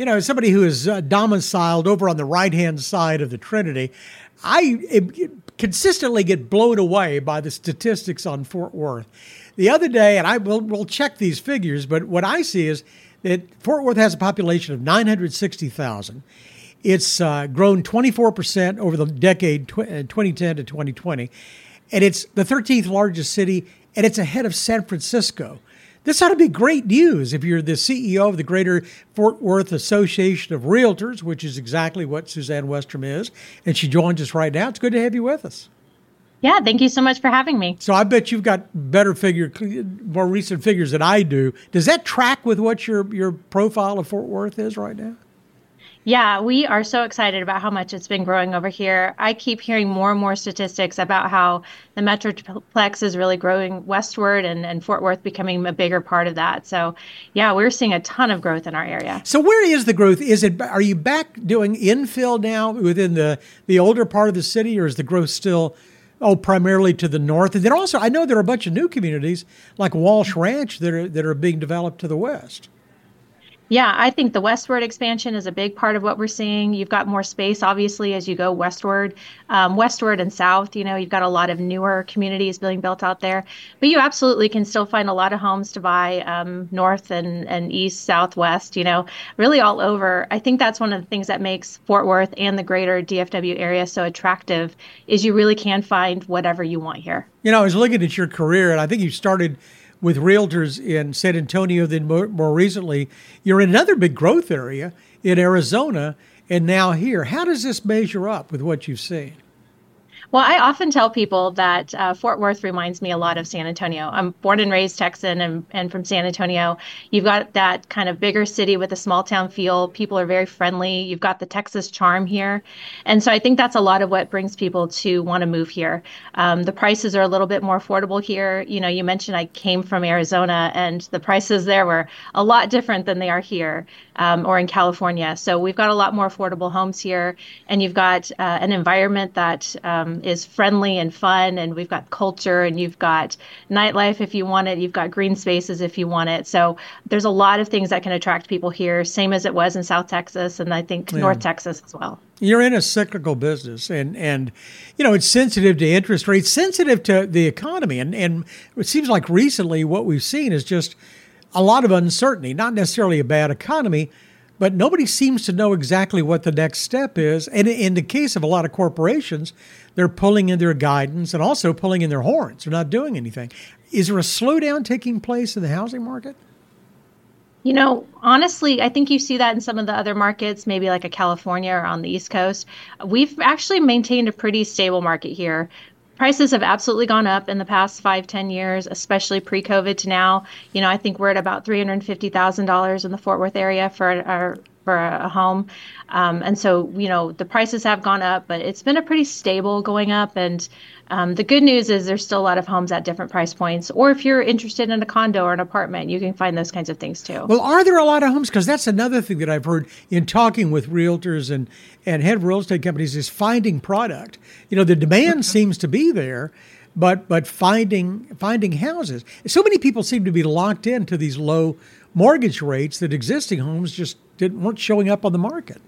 As somebody who is domiciled over on the right-hand side of the Trinity, I consistently get blown away by the statistics on Fort Worth. The other day, and we'll check these figures, but what I see is that Fort Worth has a population of 960,000. It's grown 24% over the decade 2010 to 2020, and it's the 13th largest city, and it's ahead of San Francisco. This ought to be great news if you're the CEO of the Greater Fort Worth Association of Realtors, which is exactly what Suzanne Westrom is, and she joins us right now. It's good to have you with us. Yeah, thank you so much for having me. So I bet you've got more recent figures than I do. Does that track with what your profile of Fort Worth is right now? Yeah, we are so excited about how much it's been growing over here. I keep hearing more and more statistics about how the Metroplex is really growing westward and Fort Worth becoming a bigger part of that. So, yeah, we're seeing a ton of growth in our area. So where is the growth? Are you back doing infill now within the older part of the city, or is the growth still primarily to the north? And then also, I know there are a bunch of new communities like Walsh Ranch that are being developed to the west. Yeah, I think the westward expansion is a big part of what we're seeing. You've got more space, obviously, as you go westward and south. You've got a lot of newer communities being built out there. But you absolutely can still find a lot of homes to buy north and east, southwest, really all over. I think that's one of the things that makes Fort Worth and the greater DFW area so attractive is you really can find whatever you want here. I was looking at your career, and I think you started with realtors in San Antonio, then more recently, you're in another big growth area in Arizona, and now here. How does this measure up with what you've seen? Well, I often tell people that Fort Worth reminds me a lot of San Antonio. I'm born and raised Texan and from San Antonio. You've got that kind of bigger city with a small town feel. People are very friendly. You've got the Texas charm here. And so I think that's a lot of what brings people to want to move here. The prices are a little bit more affordable here. You mentioned I came from Arizona, and the prices there were a lot different than they are here or in California. So we've got a lot more affordable homes here, and you've got an environment that is friendly and fun, and we've got culture, and you've got nightlife if you want it, you've got green spaces if you want it. So there's a lot of things that can attract people here, same as it was in South Texas, and I think North Texas as well. You're in a cyclical business, and it's sensitive to interest rates, sensitive to the economy, and it seems like recently what we've seen is just a lot of uncertainty, not necessarily a bad economy, but nobody seems to know exactly what the next step is. And in the case of a lot of corporations, they're pulling in their guidance and also pulling in their horns. They're not doing anything. Is there a slowdown taking place in the housing market? Honestly, I think you see that in some of the other markets, maybe like a California or on the East Coast. We've actually maintained a pretty stable market here. Prices have absolutely gone up in the past 5-10 years, especially pre-COVID to now. I think we're at about $350,000 in the Fort Worth area for a home. And so, the prices have gone up, but it's been a pretty stable going up. And the good news is there's still a lot of homes at different price points. Or if you're interested in a condo or an apartment, you can find those kinds of things too. Well, are there a lot of homes? Because that's another thing that I've heard in talking with realtors and head of real estate companies is finding product. The demand seems to be there, but finding houses. So many people seem to be locked into these low mortgage rates that existing homes just weren't showing up on the market.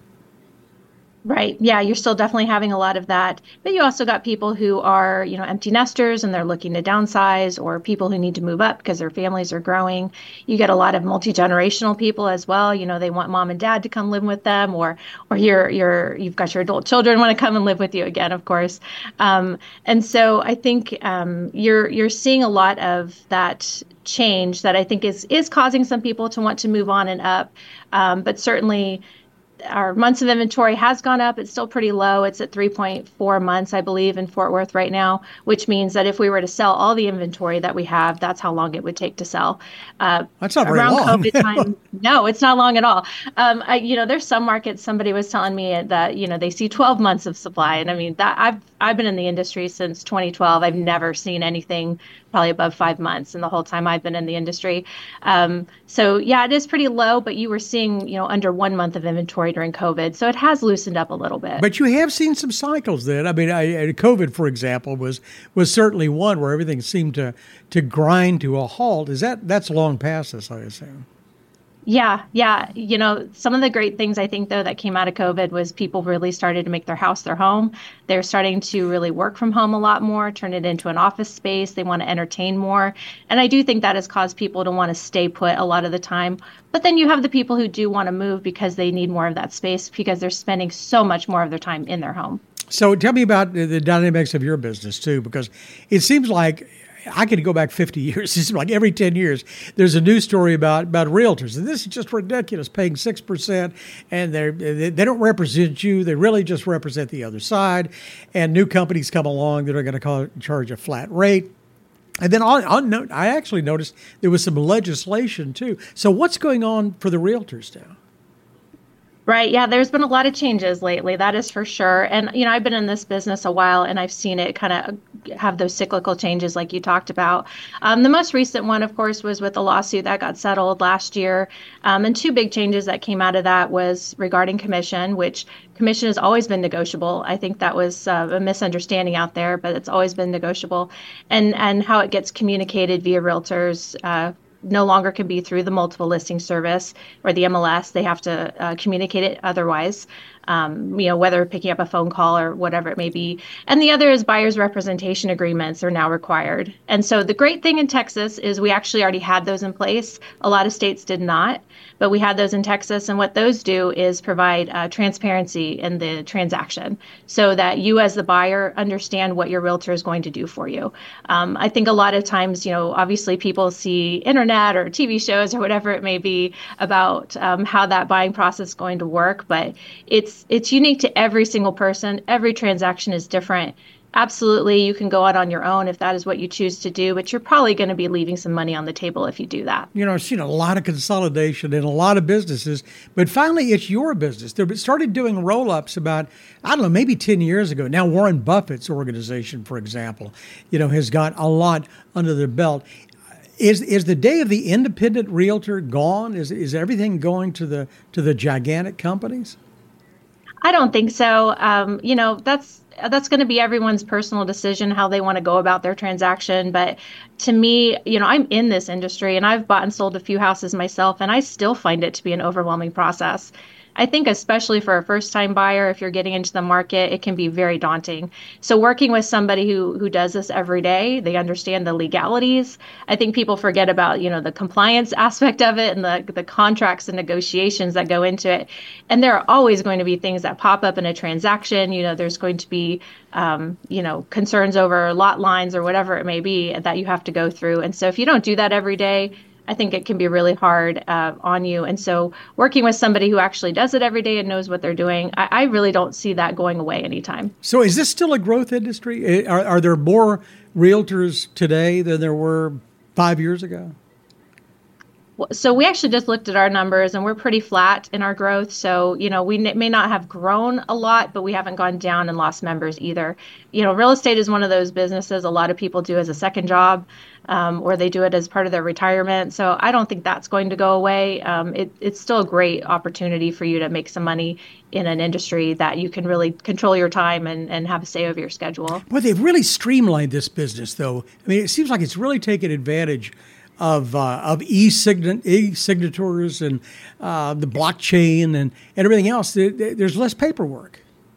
Right. Yeah, you're still definitely having a lot of that. But you also got people who are, empty nesters and they're looking to downsize, or people who need to move up because their families are growing. You get a lot of multi-generational people as well. They want mom and dad to come live with them, or you've got your adult children want to come and live with you again, of course. And so I think you're seeing a lot of that change that I think is causing some people to want to move on and up. But certainly our months of inventory has gone up. It's still pretty low. It's at 3.4 months, I believe, in Fort Worth right now, which means that if we were to sell all the inventory that we have, that's how long it would take to sell. That's not very around long. COVID time. No, it's not long at all. There's some markets, somebody was telling me that, they see 12 months of supply. And I mean, that I've been in the industry since 2012. I've never seen anything probably above 5 months in the whole time I've been in the industry. So yeah, it is pretty low, but you were seeing, under 1 month of inventory during COVID. So it has loosened up a little bit. But you have seen some cycles then. I mean, COVID, for example, was certainly one where everything seemed to grind to a halt. That's long past us, I assume. Yeah. Some of the great things I think though that came out of COVID was people really started to make their house their home. They're starting to really work from home a lot more, turn it into an office space. They want to entertain more. And I do think that has caused people to want to stay put a lot of the time. But then you have the people who do want to move because they need more of that space because they're spending so much more of their time in their home. So tell me about the dynamics of your business too, because it seems like I could go back 50 years. It's like every 10 years, there's a news story about realtors. And this is just ridiculous, paying 6%, and they don't represent you. They really just represent the other side. And new companies come along that are going to charge a flat rate. And then I actually noticed there was some legislation too. So what's going on for the realtors now? Right. Yeah, there's been a lot of changes lately, that is for sure. And, I've been in this business a while and I've seen it kind of have those cyclical changes like you talked about. The most recent one, of course, was with a lawsuit that got settled last year. And two big changes that came out of that was regarding commission, which commission has always been negotiable. I think that was a misunderstanding out there, but it's always been negotiable. And how it gets communicated via realtors no longer can be through the multiple listing service or the MLS. They have to communicate it otherwise, whether picking up a phone call or whatever it may be. And the other is buyer's representation agreements are now required. And so the great thing in Texas is we actually already had those in place. A lot of states did not, but we had those in Texas. And what those do is provide transparency in the transaction so that you as the buyer understand what your realtor is going to do for you. I think a lot of times, obviously people see internet or TV shows or whatever it may be about how that buying process is going to work, but it's unique to every single person. Every transaction is different. Absolutely, you can go out on your own if that is what you choose to do, but you're probably going to be leaving some money on the table if you do that. I've seen a lot of consolidation in a lot of businesses, but finally it's your business. They started doing roll-ups about, I don't know, maybe 10 years ago. Now Warren Buffett's organization, for example, has got a lot under their belt. Is the day of the independent realtor gone? Is everything going to the gigantic companies? I don't think so. That's going to be everyone's personal decision how they want to go about their transaction. But to me, I'm in this industry and I've bought and sold a few houses myself, and I still find it to be an overwhelming process. I think especially for a first-time buyer, if you're getting into the market, it can be very daunting. So working with somebody who does this every day, they understand the legalities. I think people forget about, the compliance aspect of it and the contracts and negotiations that go into it. And there are always going to be things that pop up in a transaction. There's going to be, concerns over lot lines or whatever it may be that you have to go through. And so if you don't do that every day, I think it can be really hard on you. And so working with somebody who actually does it every day and knows what they're doing, I really don't see that going away anytime. So is this still a growth industry? Are there more realtors today than there were 5 years ago? So we actually just looked at our numbers and we're pretty flat in our growth. So, we may not have grown a lot, but we haven't gone down and lost members either. Real estate is one of those businesses a lot of people do as a second job, or they do it as part of their retirement. So I don't think that's going to go away. It's still a great opportunity for you to make some money in an industry that you can really control your time and have a say over your schedule. Well, they've really streamlined this business, though. I mean, it seems like it's really taken advantage of e-signatures and the blockchain and everything else. There's less paperwork.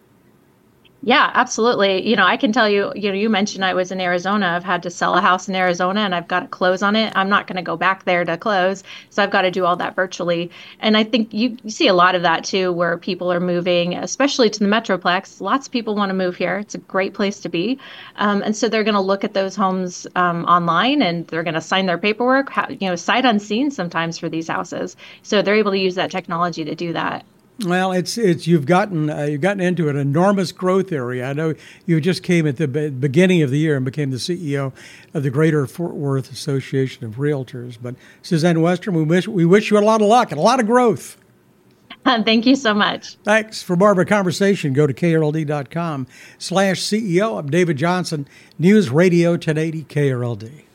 Yeah, absolutely. I can tell you, you mentioned I was in Arizona. I've had to sell a house in Arizona and I've got to close on it. I'm not going to go back there to close. So I've got to do all that virtually. And I think you see a lot of that too, where people are moving, especially to the Metroplex. Lots of people want to move here. It's a great place to be. And so they're going to look at those homes online and they're going to sign their paperwork, sight unseen sometimes for these houses. So they're able to use that technology to do that. Well, it's you've gotten into an enormous growth area. I know you just came at the beginning of the year and became the CEO of the Greater Fort Worth Association of Realtors. But Suzanne Westrom, we wish you a lot of luck and a lot of growth. Thank you so much. Thanks. For more of a conversation, go to krld.com/CEO. I'm David Johnson, News Radio 1080 KRLD.